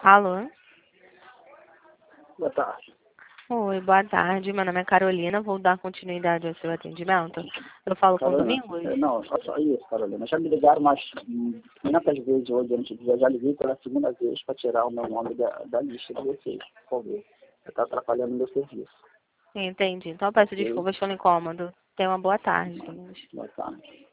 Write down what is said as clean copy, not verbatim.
Alô? Boa tarde. Oi, boa tarde. Meu nome é Carolina. Vou dar continuidade ao seu atendimento. Eu falo com o Carolina, Domingos? não, só isso, Carolina. Já me ligaram umas 500 vezes hoje, antes de já liguei pela segunda vez para tirar o meu nome da lista de vocês, por favor. Está atrapalhando o meu serviço. Entendi. Então eu peço Ok? desculpas pelo incômodo. Tenha uma boa tarde, Domingos. Boa tarde.